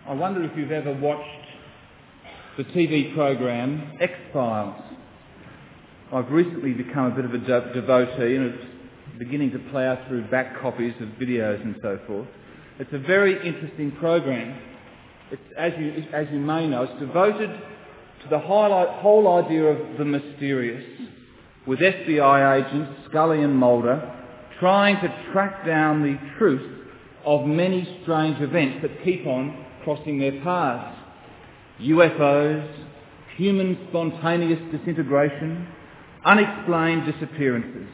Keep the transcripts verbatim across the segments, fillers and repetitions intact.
I wonder if you've ever watched the T V program X-Files. I've recently become a bit of a de- devotee and it's beginning to plough through back copies of videos and so forth. It's a very interesting program. It's, as you, as you may know, it's devoted to the highlight, whole idea of the mysterious, with F B I agents Scully and Mulder trying to track down the truth of many strange events that keep on crossing their paths. U F Os, human spontaneous disintegration, unexplained disappearances.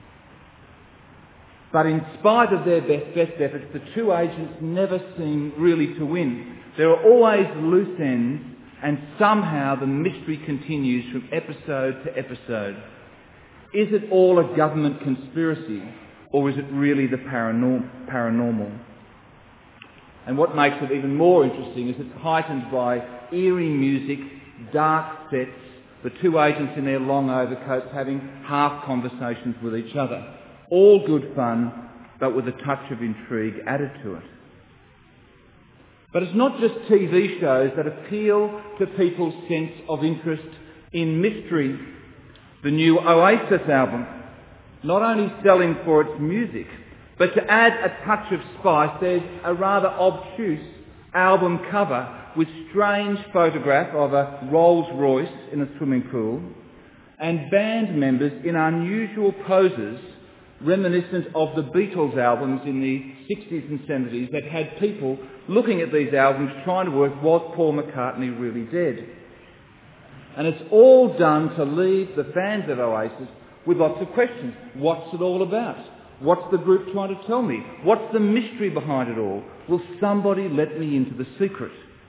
But in spite of their best, best efforts, the two agents never seem really to win. There are always loose ends, and somehow the mystery continues from episode to episode. Is it all a government conspiracy, or is it really the paranorm- paranormal? And what makes it even more interesting is it's heightened by eerie music, dark sets, the two agents in their long overcoats having half conversations with each other. All good fun, but with a touch of intrigue added to it. But it's not just T V shows that appeal to people's sense of interest in mystery. The new Oasis album, not only selling for its music, but to add a touch of spice, there's a rather obtuse album cover with strange photograph of a Rolls Royce in a swimming pool and band members in unusual poses reminiscent of the Beatles albums in the sixties and seventies that had people looking at these albums trying to work, was Paul McCartney really dead? And it's all done to leave the fans of Oasis with lots of questions. What's it all about? What's the group trying to tell me? What's the mystery behind it all? Will somebody let me into the secret?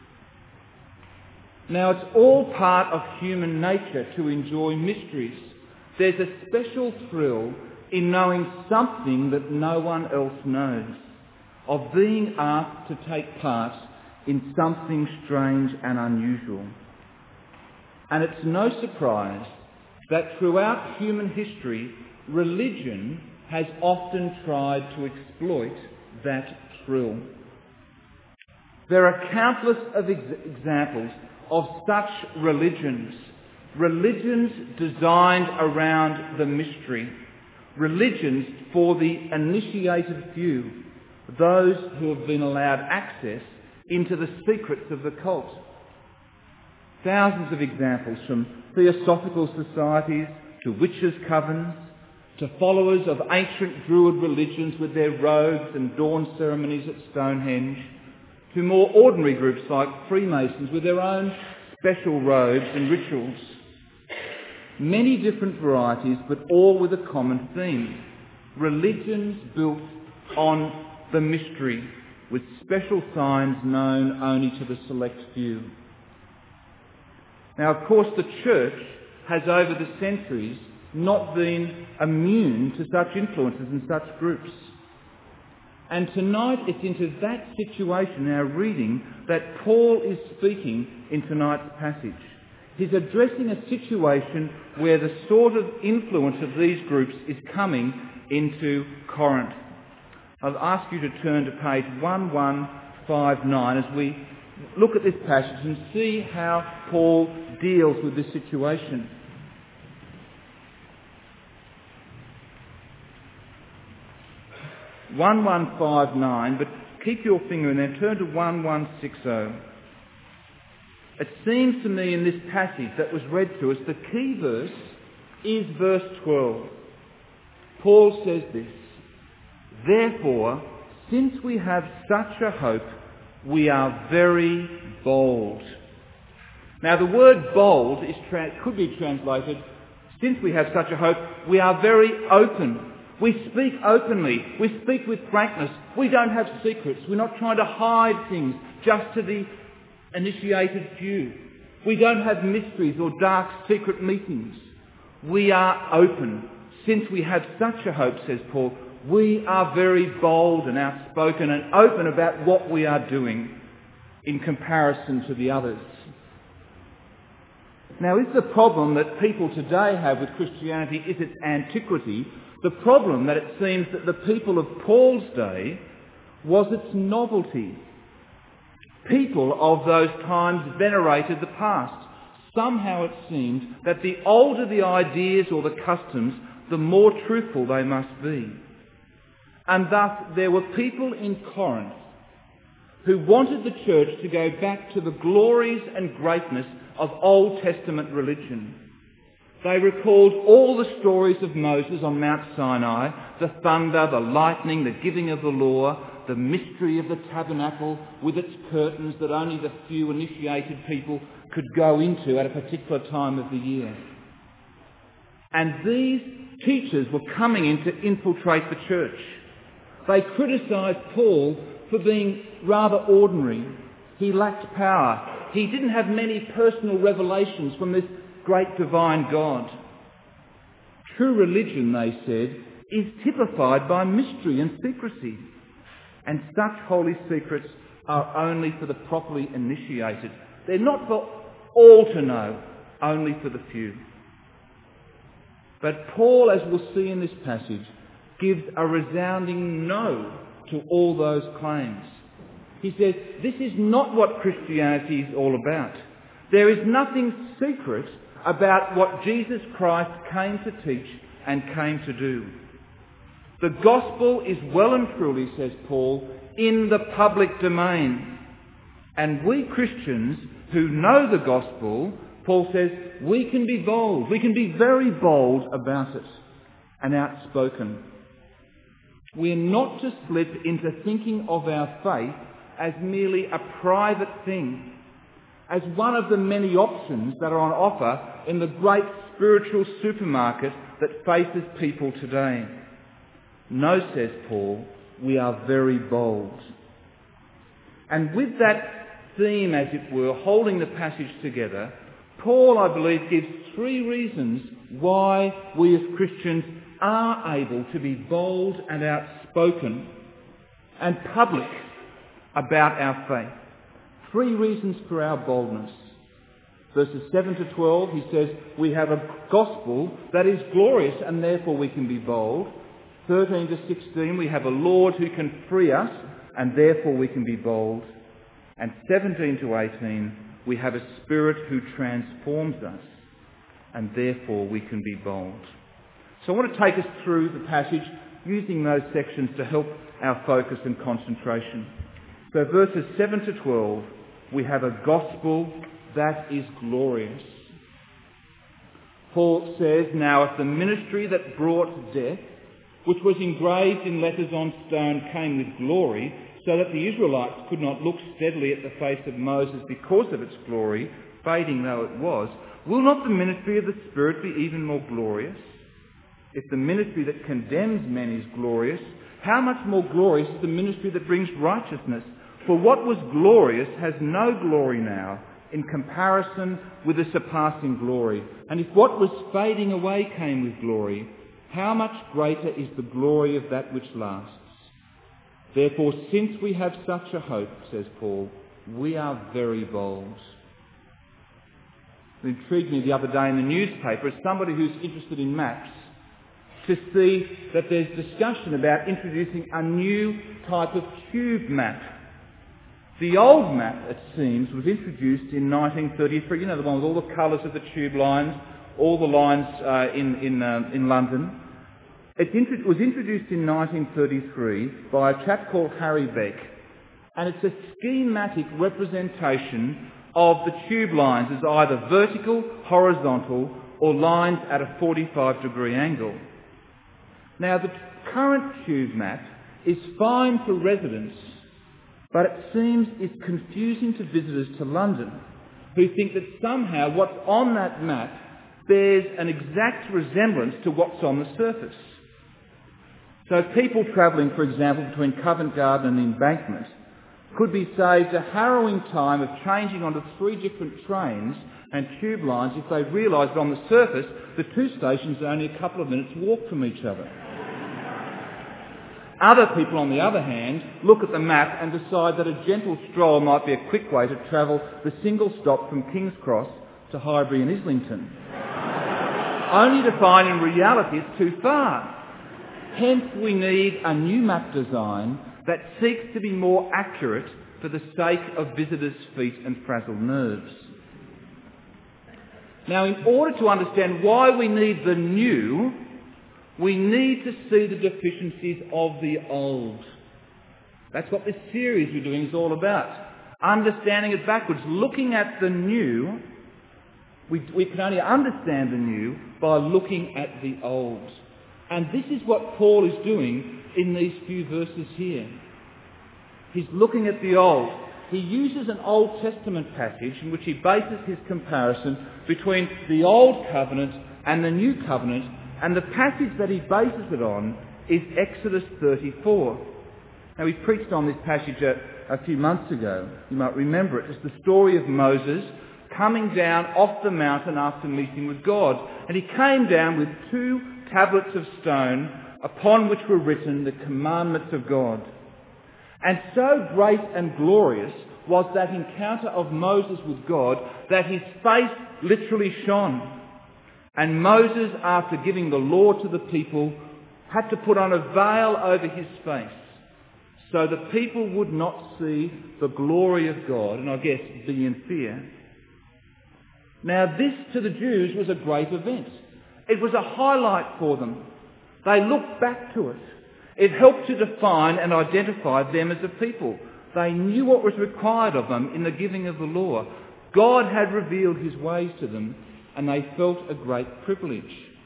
Now, it's all part of human nature to enjoy mysteries. There's a special thrill in knowing something that no one else knows, of being asked to take part in something strange and unusual. And it's no surprise that throughout human history, religion has often tried to exploit that thrill. There are countless of ex- examples of such religions, religions designed around the mystery, religions for the initiated few, those who have been allowed access into the secrets of the cult. Thousands of examples, from theosophical societies to witches' covens, to followers of ancient Druid religions with their robes and dawn ceremonies at Stonehenge, to more ordinary groups like Freemasons with their own special robes and rituals. Many different varieties, but all with a common theme. Religions built on the mystery, with special signs known only to the select few. Now, of course, the Church has over the centuries not been immune to such influences and such groups. And tonight it's into that situation, our reading, that Paul is speaking in tonight's passage. He's addressing a situation where the sort of influence of these groups is coming into Corinth. I'll ask you to turn to page eleven fifty-nine as we look at this passage and see how Paul deals with this situation. eleven fifty-nine, but keep your finger in there, turn to eleven sixty. It seems to me in this passage that was read to us, the key verse is verse twelve. Paul says this: "Therefore, since we have such a hope, we are very bold." Now, the word bold is tra- could be translated, since we have such a hope, we are very open. We speak openly. We speak with frankness. We don't have secrets. We're not trying to hide things just to the initiated few. We don't have mysteries or dark secret meetings. We are open. Since we have such a hope, says Paul, we are very bold and outspoken and open about what we are doing in comparison to the others. Now, is the problem that people today have with Christianity is its antiquity? The problem that it seems that the people of Paul's day was its novelty. People of those times venerated the past. Somehow it seemed that the older the ideas or the customs, the more truthful they must be. And thus there were people in Corinth who wanted the church to go back to the glories and greatness of Old Testament religion. They recalled all the stories of Moses on Mount Sinai, the thunder, the lightning, the giving of the law, the mystery of the tabernacle with its curtains that only the few initiated people could go into at a particular time of the year. And these teachers were coming in to infiltrate the church. They criticised Paul for being rather ordinary. He lacked power. He didn't have many personal revelations from this great divine God. True religion, they said, is typified by mystery and secrecy. And such holy secrets are only for the properly initiated. They're not for all to know, only for the few. But Paul, as we'll see in this passage, gives a resounding no to all those claims. He says, this is not what Christianity is all about. There is nothing secret about what Jesus Christ came to teach and came to do. The gospel is well and truly, says Paul, in the public domain. And we Christians who know the gospel, Paul says, we can be bold. We can be very bold about it and outspoken. We're not to slip into thinking of our faith as merely a private thing, as one of the many options that are on offer in the great spiritual supermarket that faces people today. No, says Paul, we are very bold. And with that theme, as it were, holding the passage together, Paul, I believe, gives three reasons why we as Christians are able to be bold and outspoken and public about our faith. Three reasons for our boldness. Verses seven to twelve, he says, we have a gospel that is glorious and therefore we can be bold. thirteen to sixteen, we have a Lord who can free us and therefore we can be bold. And seventeen to eighteen, we have a Spirit who transforms us and therefore we can be bold. So I want to take us through the passage using those sections to help our focus and concentration. So verses seven to twelve, we have a gospel that is glorious. Paul says, now if the ministry that brought death, which was engraved in letters on stone, came with glory, so that the Israelites could not look steadily at the face of Moses because of its glory, fading though it was, will not the ministry of the Spirit be even more glorious? If the ministry that condemns men is glorious, how much more glorious is the ministry that brings righteousness? For what was glorious has no glory now in comparison with the surpassing glory. And if what was fading away came with glory, how much greater is the glory of that which lasts? Therefore, since we have such a hope, says Paul, we are very bold. It intrigued me the other day in the newspaper as somebody who's interested in maps to see that there's discussion about introducing a new type of tube map. The old map, it seems, was introduced in nineteen thirty-three. You know, the one with all the colours of the tube lines, all the lines uh, in in, uh, in London. It int- was introduced in nineteen thirty-three by a chap called Harry Beck, and it's a schematic representation of the tube lines as either vertical, horizontal, or lines at a forty-five degree angle. Now, the current tube map is fine for residents, but it seems it's confusing to visitors to London who think that somehow what's on that map bears an exact resemblance to what's on the surface. So people travelling, for example, between Covent Garden and Embankment could be saved a harrowing time of changing onto three different trains and tube lines if they realised that on the surface the two stations are only a couple of minutes' walk from each other. Other people, on the other hand, look at the map and decide that a gentle stroll might be a quick way to travel the single stop from King's Cross to Highbury and Islington, only to find in reality it's too far. Hence we need a new map design that seeks to be more accurate for the sake of visitors' feet and frazzled nerves. Now, in order to understand why we need the new, we need to see the deficiencies of the old. That's what this series we're doing is all about. Understanding it backwards, looking at the new. We, we can only understand the new by looking at the old. And this is what Paul is doing in these few verses here. He's looking at the old. He uses an Old Testament passage in which he bases his comparison between the Old Covenant and the New Covenant, and the passage that he bases it on is Exodus thirty-four. Now, we preached on this passage a, a few months ago. You might remember it. It's the story of Moses coming down off the mountain after meeting with God. And he came down with two tablets of stone upon which were written the commandments of God. And so great and glorious was that encounter of Moses with God that his face literally shone. And Moses, after giving the law to the people, had to put on a veil over his face so the people would not see the glory of God and, I guess, be in fear. Now, this to the Jews was a great event. It was a highlight for them. They looked back to it. It helped to define and identify them as a people. They knew what was required of them in the giving of the law. God had revealed his ways to them, and they felt a great privilege.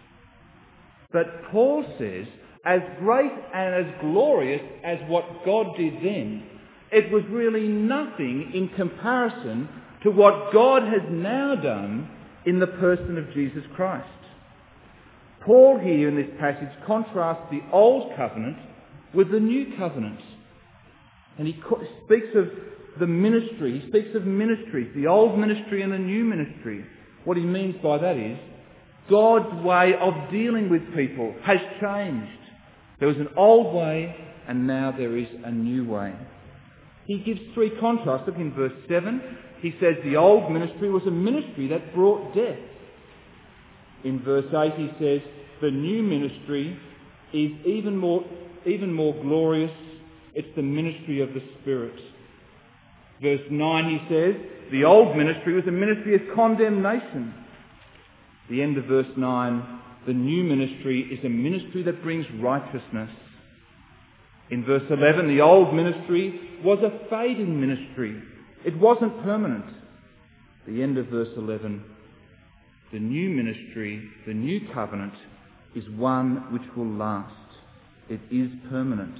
But Paul says, as great and as glorious as what God did then, it was really nothing in comparison to what God has now done in the person of Jesus Christ. Paul here in this passage contrasts the Old Covenant with the New Covenant. And he speaks of the ministry, he speaks of ministries, the old ministry and the new ministry. What he means by that is God's way of dealing with people has changed. There was an old way and now there is a new way. He gives three contrasts. Look in verse seven. He says the old ministry was a ministry that brought death. In verse eight he says the new ministry is even more, even more glorious. It's the ministry of the Spirit. Verse nine he says the old ministry was a ministry of condemnation. The end of verse nine, the new ministry is a ministry that brings righteousness. In verse eleven, the old ministry was a fading ministry. It wasn't permanent. The end of verse eleven, the new ministry, the new covenant, is one which will last. It is permanent.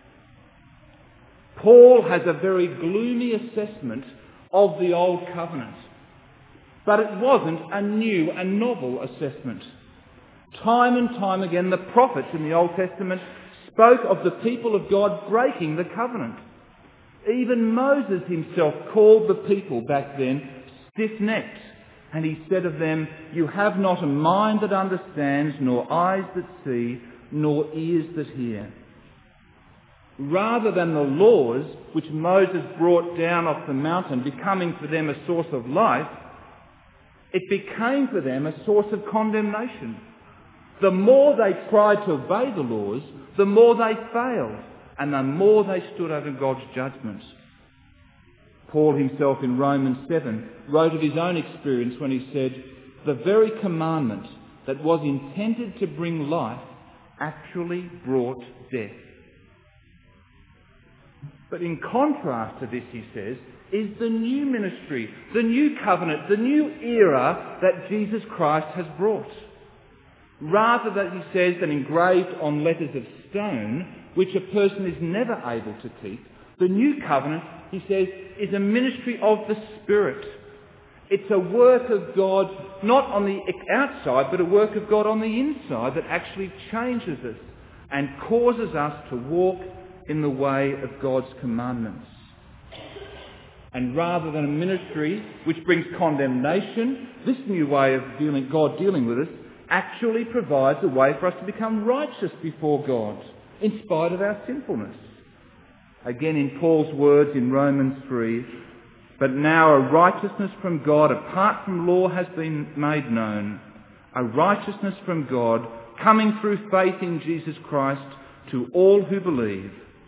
Paul has a very gloomy assessment of the old covenant. But it wasn't a new and novel assessment. Time and time again, the prophets in the Old Testament spoke of the people of God breaking the covenant. Even Moses himself called the people back then stiff-necked. And he said of them, "You have not a mind that understands, nor eyes that see, nor ears that hear." Rather than the laws which Moses brought down off the mountain becoming for them a source of life, it became for them a source of condemnation. The more they tried to obey the laws, the more they failed, and the more they stood over God's judgment. Paul himself in Romans seven wrote of his own experience when he said, "The very commandment that was intended to bring life actually brought death." But in contrast to this, he says, is the new ministry, the new covenant, the new era that Jesus Christ has brought. Rather than, he says, than engraved on letters of stone, which a person is never able to keep, the new covenant, he says, is a ministry of the Spirit. It's a work of God, not on the outside, but a work of God on the inside that actually changes us and causes us to walk in the way of God's commandments. And rather than a ministry which brings condemnation, this new way of dealing, God dealing with us actually provides a way for us to become righteous before God, in spite of our sinfulness. Again, in Paul's words in Romans three, "But now a righteousness from God apart from law has been made known, a righteousness from God coming through faith in Jesus Christ to all who believe.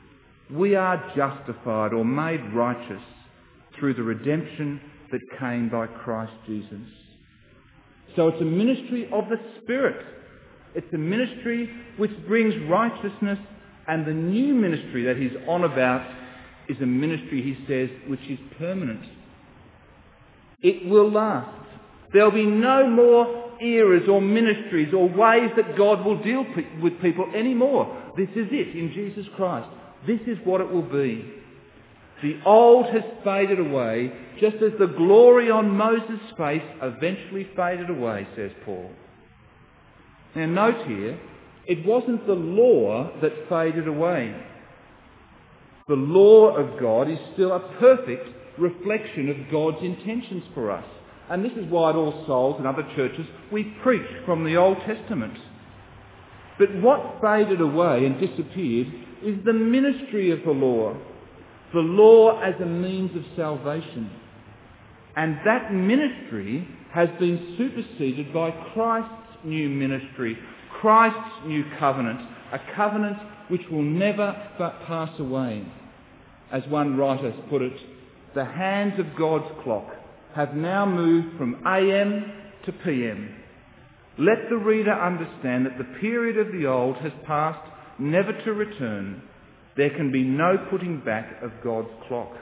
We are justified or made righteous through the redemption that came by Christ Jesus. So it's a ministry of the Spirit. It's a ministry which brings righteousness, and the new ministry that he's on about is a ministry, he says, which is permanent. It will last. There'll be no more eras or ministries or ways that God will deal pe- with people anymore. This is it in Jesus Christ. This is what it will be. The old has faded away, just as the glory on Moses' face eventually faded away, says Paul. Now note here, it wasn't the law that faded away. The law of God is still a perfect reflection of God's intentions for us. And this is why at All Souls and other churches we preach from the Old Testament. But what faded away and disappeared is the ministry of the law. The law as a means of salvation. And that ministry has been superseded by Christ's new ministry, Christ's new covenant, a covenant which will never but pass away. As one writer put it, the hands of God's clock have now moved from A M to P M. Let the reader understand that the period of the old has passed, never to return. There can be no putting back of God's clock.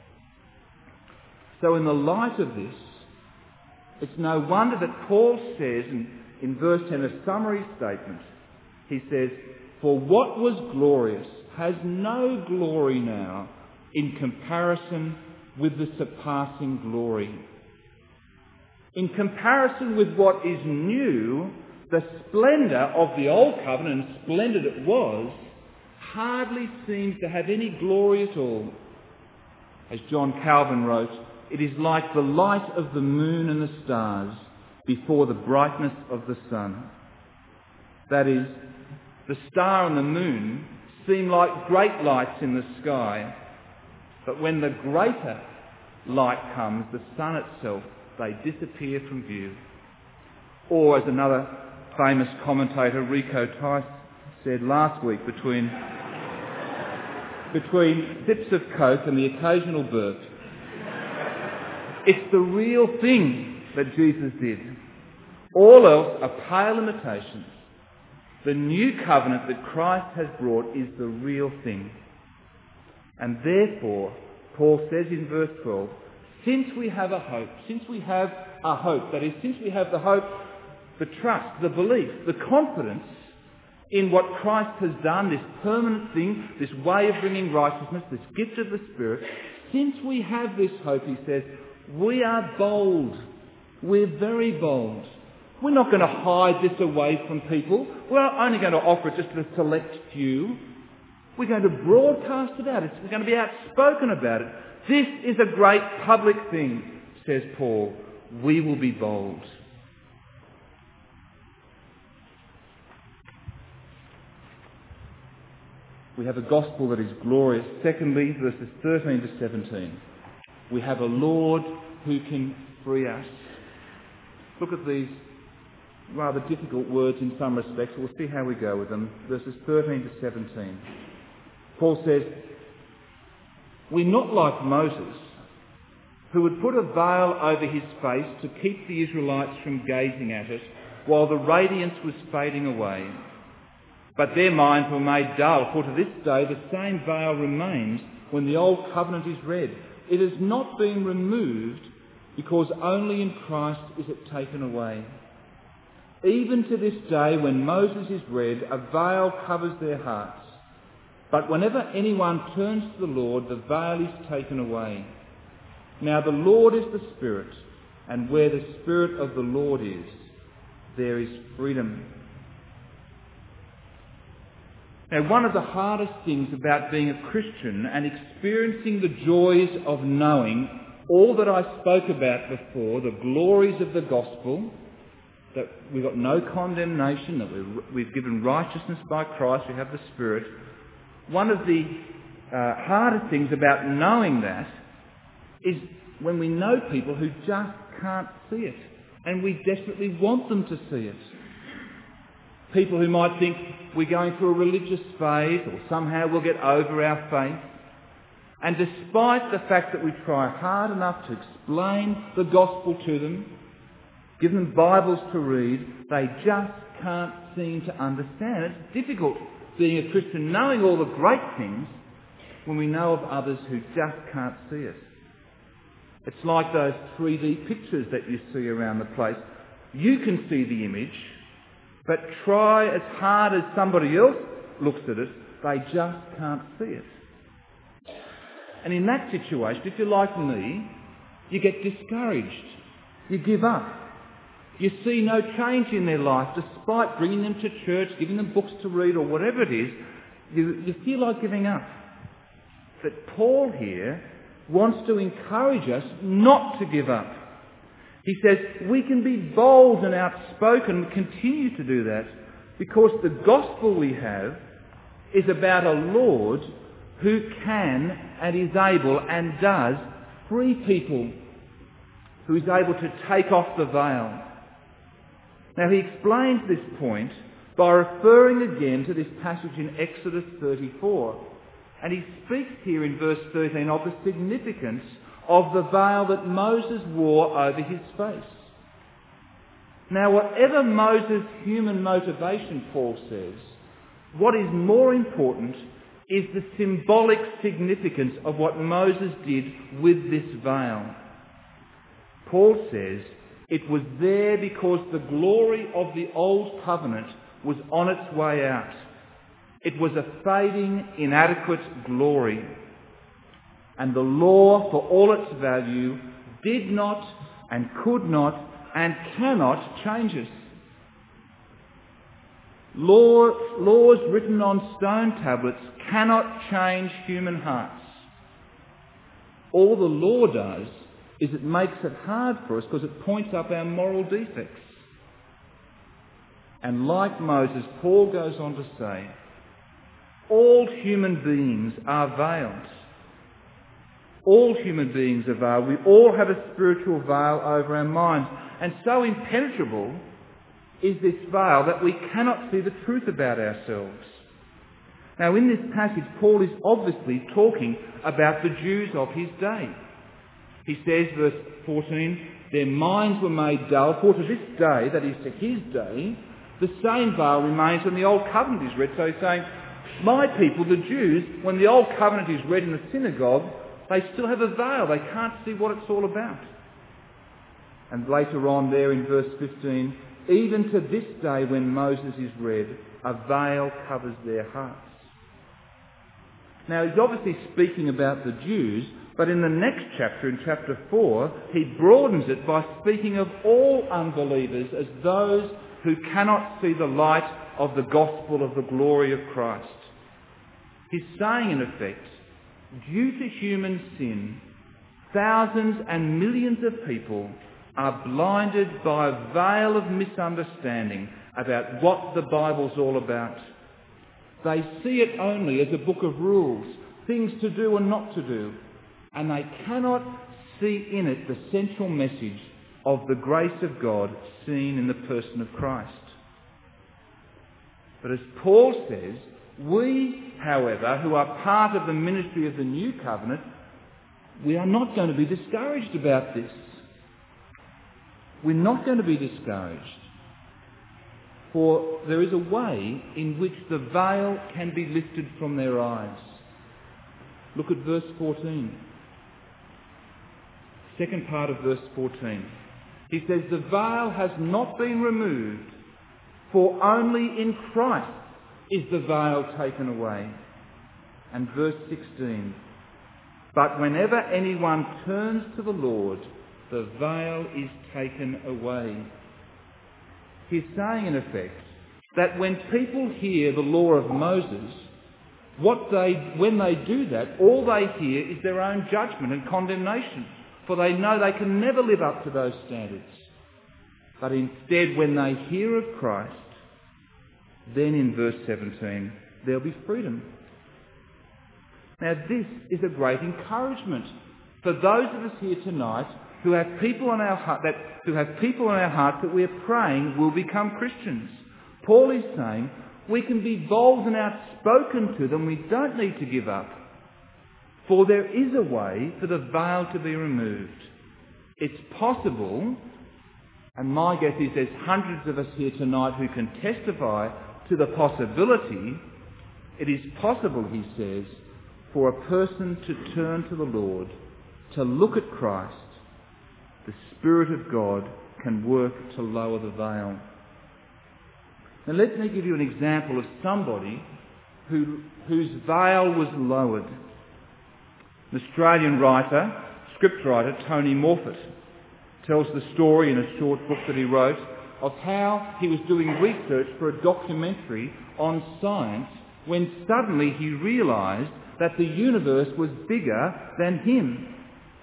So in the light of this, it's no wonder that Paul says in, in verse ten, a summary statement, he says, "For what was glorious has no glory now in comparison with the surpassing glory." In comparison with what is new, the splendour of the old covenant, and splendid it was, hardly seems to have any glory at all. As John Calvin wrote, it is like the light of the moon and the stars before the brightness of the sun. That is, the star and the moon seem like great lights in the sky, but when the greater light comes, the sun itself, they disappear from view. Or, as another famous commentator, Rico Tice, said last week, between, between sips of Coke and the occasional burp, it's the real thing that Jesus did. All else are pale imitations. The new covenant that Christ has brought is the real thing. And therefore, Paul says in verse twelve, since we have a hope, since we have a hope, that is, since we have the hope, the trust, the belief, the confidence in what Christ has done, this permanent thing, this way of bringing righteousness, this gift of the Spirit, since we have this hope, he says, we are bold. We're very bold. We're not going to hide this away from people. We're only going to offer it just to a select few. We're going to broadcast it out. We're going to be outspoken about it. This is a great public thing, says Paul. We will be bold. We have a gospel that is glorious. Secondly, verses thirteen to seventeen. We have a Lord who can free us. Look at these rather difficult words in some respects. We'll see how we go with them. Verses thirteen to seventeen. Paul says, we're not like Moses, who would put a veil over his face to keep the Israelites from gazing at it while the radiance was fading away. But their minds were made dull, for to this day the same veil remains when the old covenant is read. It has not been removed because only in Christ is it taken away. Even to this day, when Moses is read, a veil covers their hearts. But whenever anyone turns to the Lord, the veil is taken away. Now the Lord is the Spirit, and where the Spirit of the Lord is, there is freedom. Now, one of the hardest things about being a Christian and experiencing the joys of knowing all that I spoke about before, the glories of the gospel, that we've got no condemnation, that we're, we've given righteousness by Christ, we have the Spirit. One of the uh, hardest things about knowing that is when we know people who just can't see it, and we desperately want them to see it. People who might think we're going through a religious phase or somehow we'll get over our faith. And despite the fact that we try hard enough to explain the gospel to them, give them Bibles to read, they just can't seem to understand. It's difficult being a Christian, knowing all the great things, when we know of others who just can't see it. It's like those three D pictures that you see around the place. You can see the image, but try as hard as somebody else looks at it, they just can't see it. And in that situation, if you're like me, you get discouraged. You give up. You see no change in their life, despite bringing them to church, giving them books to read or whatever it is. You, you feel like giving up. But Paul here wants to encourage us not to give up. He says we can be bold and outspoken and continue to do that because the gospel we have is about a Lord who can and is able and does free people, who is able to take off the veil. Now he explains this point by referring again to this passage in Exodus thirty-four. And he speaks here in verse thirteen of the significance of the veil that Moses wore over his face. Now, whatever Moses' human motivation, Paul says, what is more important is the symbolic significance of what Moses did with this veil. Paul says it was there because the glory of the old covenant was on its way out. It was a fading, inadequate glory. And the law, for all its value, did not and could not and cannot change us. Law, laws written on stone tablets cannot change human hearts. All the law does is it makes it hard for us because it points up our moral defects. And like Moses, Paul goes on to say, all human beings are veiled. All human beings are veiled. We all have a spiritual veil over our minds. And so impenetrable is this veil that we cannot see the truth about ourselves. Now in this passage, Paul is obviously talking about the Jews of his day. He says, verse fourteen, their minds were made dull, for to this day, that is to his day, the same veil remains when the Old Covenant is read. So he's saying, my people, the Jews, when the Old Covenant is read in the synagogue, they still have a veil. They can't see what it's all about. And later on there in verse fifteen, even to this day when Moses is read, a veil covers their hearts. Now he's obviously speaking about the Jews, but in the next chapter, in chapter four, he broadens it by speaking of all unbelievers as those who cannot see the light of the gospel of the glory of Christ. He's saying, in effect, due to human sin, thousands and millions of people are blinded by a veil of misunderstanding about what the Bible's all about. They see it only as a book of rules, things to do and not to do, and they cannot see in it the central message of the grace of God seen in the person of Christ. But as Paul says, we, however, who are part of the ministry of the New Covenant, we are not going to be discouraged about this. We're not going to be discouraged. For there is a way in which the veil can be lifted from their eyes. Look at verse fourteen. Second part of verse fourteen. He says, the veil has not been removed, for only in Christ is the veil taken away. And verse sixteen. But whenever anyone turns to the Lord, the veil is taken away. He's saying, in effect, that when people hear the law of Moses, what they, when they do that, all they hear is their own judgment and condemnation, for they know they can never live up to those standards. But instead, when they hear of Christ, then in verse seventeen, there'll be freedom. Now this is a great encouragement for those of us here tonight who have people in our heart that who have people in our heart that we're praying will become Christians. Paul is saying we can be bold and outspoken to them. We don't need to give up. For there is a way for the veil to be removed. It's possible, and my guess is there's hundreds of us here tonight who can testify to the possibility. It is possible, he says, for a person to turn to the Lord, to look at Christ. The Spirit of God can work to lower the veil. Now let me give you an example of somebody who, whose veil was lowered. An Australian writer, scriptwriter, Tony Morfitt, tells the story in a short book that he wrote of how he was doing research for a documentary on science when suddenly he realised that the universe was bigger than him.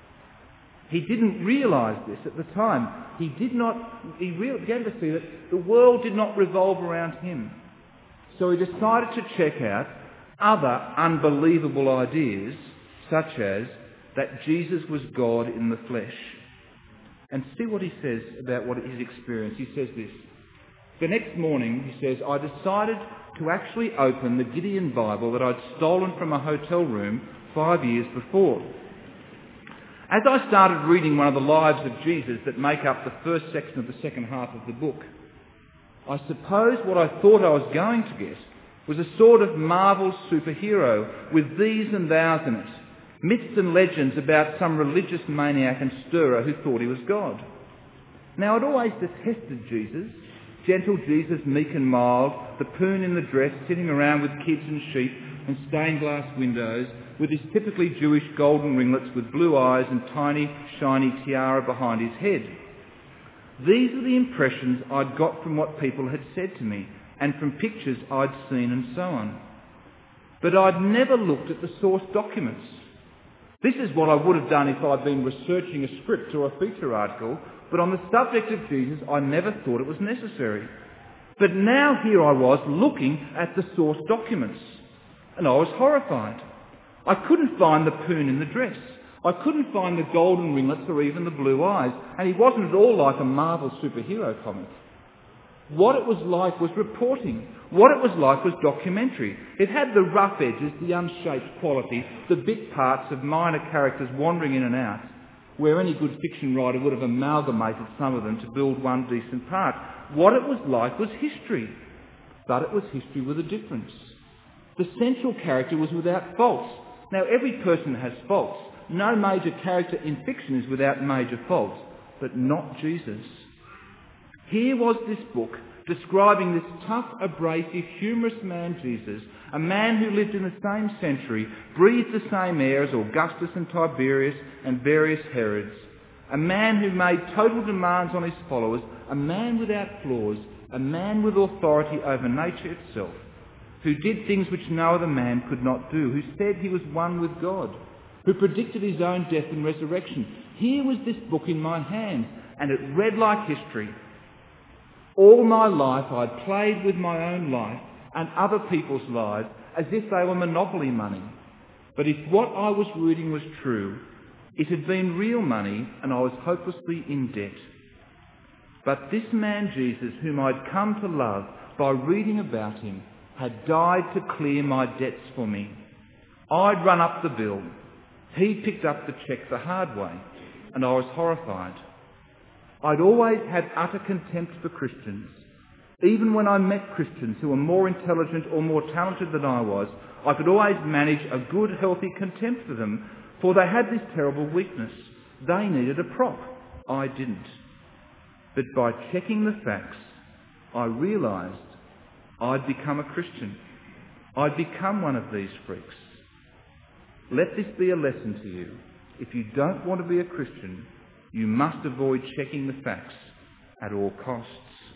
He didn't realise this at the time. He did not, he began to see that the world did not revolve around him. So he decided to check out other unbelievable ideas, such as that Jesus was God in the flesh. And see what he says about what his experience. He says this. The next morning, he says, I decided to actually open the Gideon Bible that I'd stolen from a hotel room five years before. As I started reading one of the lives of Jesus that make up the first section of the second half of the book, I suppose what I thought I was going to get was a sort of Marvel superhero with these and thous in it, myths and legends about some religious maniac and stirrer who thought he was God. Now, I'd always detested Jesus, gentle Jesus, meek and mild, the poon in the dress, sitting around with kids and sheep and stained glass windows, with his typically Jewish golden ringlets with blue eyes and tiny, shiny tiara behind his head. These are the impressions I'd got from what people had said to me and from pictures I'd seen and so on. But I'd never looked at the source documents. This is what I would have done if I'd been researching a script or a feature article, but on the subject of Jesus, I never thought it was necessary. But now here I was looking at the source documents, and I was horrified. I couldn't find the poon in the dress. I couldn't find the golden ringlets or even the blue eyes, and he wasn't at all like a Marvel superhero comic. What it was like was reporting. What it was like was documentary. It had the rough edges, the unshaped quality, the bit parts of minor characters wandering in and out, where any good fiction writer would have amalgamated some of them to build one decent part. What it was like was history, but it was history with a difference. The central character was without faults. Now, every person has faults. No major character in fiction is without major faults, but not Jesus. Here was this book describing this tough, abrasive, humorous man Jesus, a man who lived in the same century, breathed the same air as Augustus and Tiberius and various Herods, a man who made total demands on his followers, a man without flaws, a man with authority over nature itself, who did things which no other man could not do, who said he was one with God, who predicted his own death and resurrection. Here was this book in my hand, and it read like history. All my life I'd played with my own life and other people's lives as if they were monopoly money. But if what I was reading was true, it had been real money and I was hopelessly in debt. But this man Jesus, whom I'd come to love by reading about him, had died to clear my debts for me. I'd run up the bill. He picked up the cheque the hard way, and I was horrified. I'd always had utter contempt for Christians. Even when I met Christians who were more intelligent or more talented than I was, I could always manage a good, healthy contempt for them, for they had this terrible weakness. They needed a prop. I didn't. But by checking the facts, I realised I'd become a Christian. I'd become one of these freaks. Let this be a lesson to you. If you don't want to be a Christian, you must avoid checking the facts at all costs.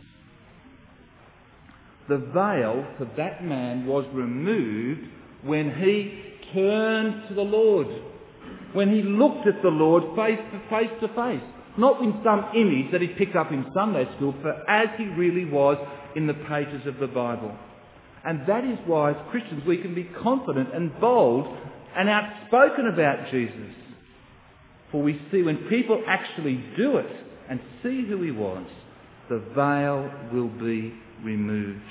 The veil for that man was removed when he turned to the Lord, when he looked at the Lord face to face to face, not in some image that he picked up in Sunday school, but as he really was in the pages of the Bible. And that is why, as Christians, we can be confident and bold and outspoken about Jesus. For we see when people actually do it and see who he was, the veil will be removed.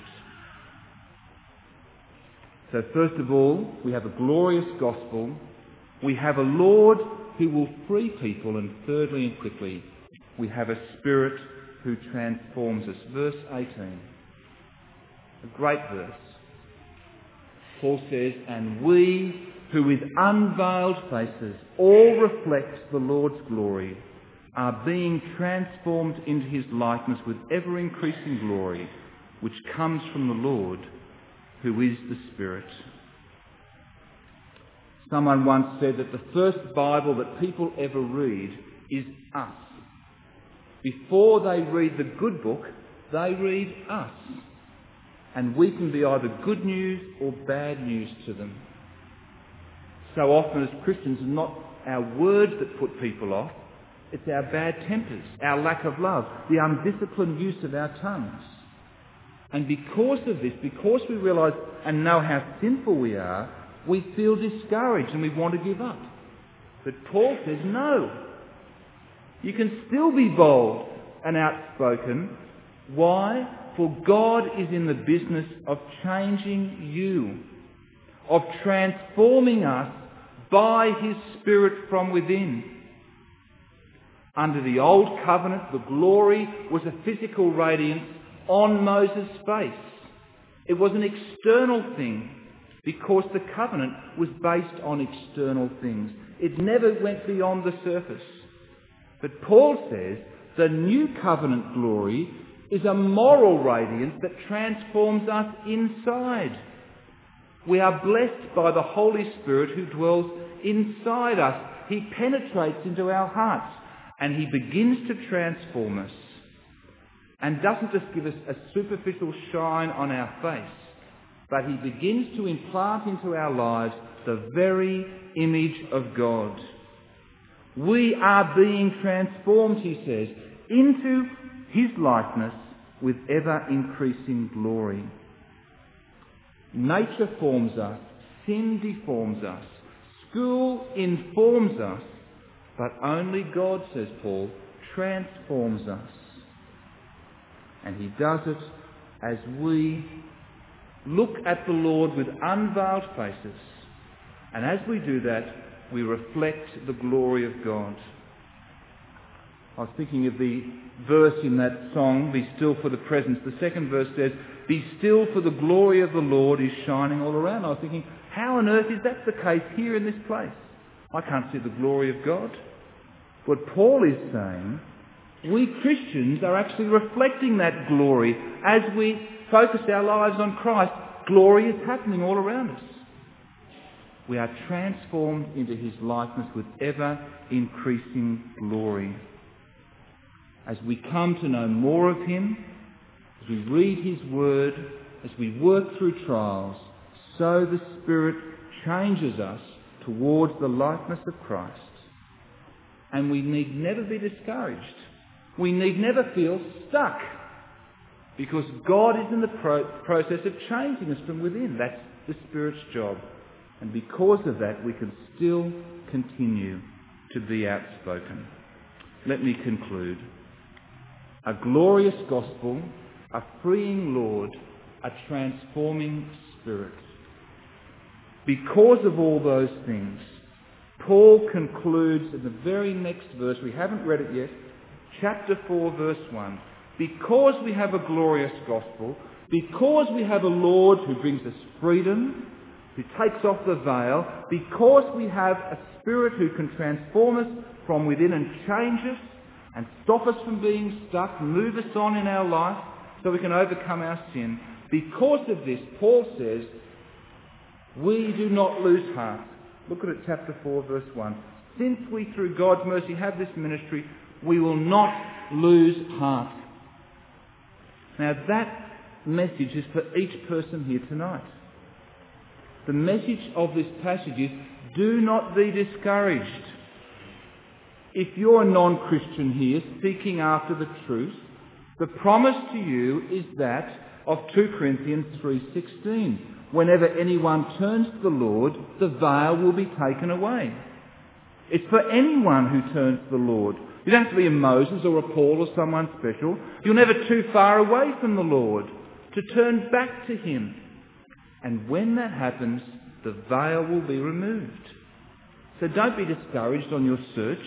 So first of all, we have a glorious gospel. We have a Lord who will free people. And thirdly and quickly, we have a Spirit who transforms us. Verse eighteen. A great verse. Paul says, "And we, who with unveiled faces all reflect the Lord's glory, are being transformed into his likeness with ever-increasing glory, which comes from the Lord, who is the Spirit." Someone once said that the first Bible that people ever read is us. Before they read the good book, they read us. And we can be either good news or bad news to them. So often as Christians, it's not our words that put people off, it's our bad tempers, our lack of love, the undisciplined use of our tongues. And because of this, because we realise and know how sinful we are, we feel discouraged and we want to give up. But Paul says, no. You can still be bold and outspoken. Why? For God is in the business of changing you, of transforming us by his Spirit from within. Under the old covenant, the glory was a physical radiance on Moses' face. It was an external thing because the covenant was based on external things. It never went beyond the surface. But Paul says the new covenant glory is a moral radiance that transforms us inside. We are blessed by the Holy Spirit who dwells inside us. He penetrates into our hearts and he begins to transform us. And doesn't just give us a superficial shine on our face, but he begins to implant into our lives the very image of God. We are being transformed, he says, into his likeness with ever-increasing glory. Nature forms us, sin deforms us, school informs us, but only God, says Paul, transforms us. And he does it as we look at the Lord with unveiled faces. And as we do that, we reflect the glory of God. I was thinking of the verse in that song, "Be still for the presence." The second verse says, "Be still for the glory of the Lord is shining all around." I was thinking, how on earth is that the case here in this place? I can't see the glory of God. What Paul is saying, we Christians are actually reflecting that glory. As we focus our lives on Christ, glory is happening all around us. We are transformed into his likeness with ever-increasing glory. As we come to know more of him, as we read his word, as we work through trials, so the Spirit changes us towards the likeness of Christ. And we need never be discouraged. We need never feel stuck, because God is in the pro- process of changing us from within. That's the Spirit's job. And because of that, we can still continue to be outspoken. Let me conclude. A glorious gospel, a freeing Lord, a transforming Spirit. Because of all those things, Paul concludes in the very next verse, we haven't read it yet, chapter four, verse one. Because we have a glorious gospel, because we have a Lord who brings us freedom, who takes off the veil, because we have a Spirit who can transform us from within and change us and stop us from being stuck, move us on in our life so we can overcome our sin. Because of this, Paul says, we do not lose heart. Look at it, chapter four, verse one. Since we, through God's mercy, have this ministry, we will not lose heart. Now that message is for each person here tonight. The message of this passage is, do not be discouraged. If you're a non-Christian here seeking after the truth, the promise to you is that of two Corinthians three sixteen. Whenever anyone turns to the Lord, the veil will be taken away. It's for anyone who turns to the Lord. You don't have to be a Moses or a Paul or someone special. You're never too far away from the Lord. to turn back to him. And when that happens, the veil will be removed. So don't be discouraged on your search.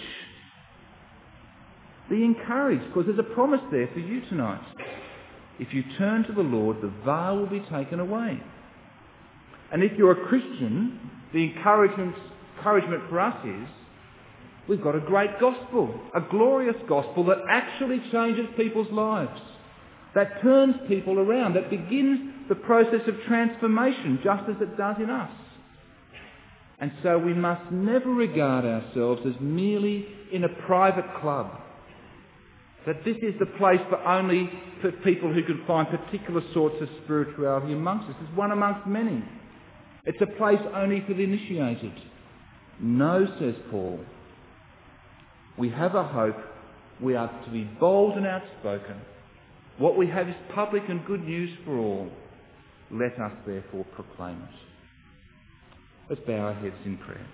Be encouraged, because there's a promise there for you tonight. If you turn to the Lord, the veil will be taken away. And if you're a Christian, the encouragement, encouragement for us is we've got a great gospel, a glorious gospel that actually changes people's lives, that turns people around, that begins the process of transformation just as it does in us. And so we must never regard ourselves as merely in a private club, that this is the place for only for people who can find particular sorts of spirituality amongst us. It's one amongst many. It's a place only for the initiated. No, says Paul. We have a hope. We are to be bold and outspoken. What we have is public and good news for all. Let us therefore proclaim it. Let's bow our heads in prayer.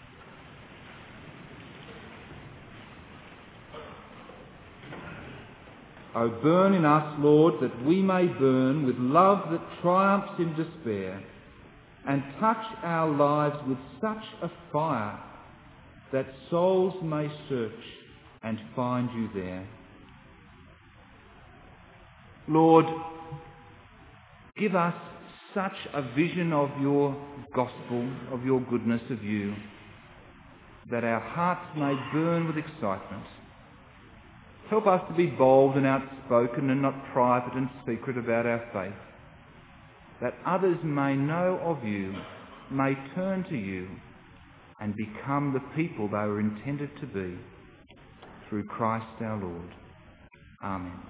O burn in us, Lord, that we may burn with love that triumphs in despair, and touch our lives with such a fire that souls may search and find you there. Lord, give us such a vision of your gospel, of your goodness, of you, that our hearts may burn with excitement. Help us to be bold and outspoken and not private and secret about our faith, that others may know of you, may turn to you and become the people they were intended to be, through Christ our Lord. Amen.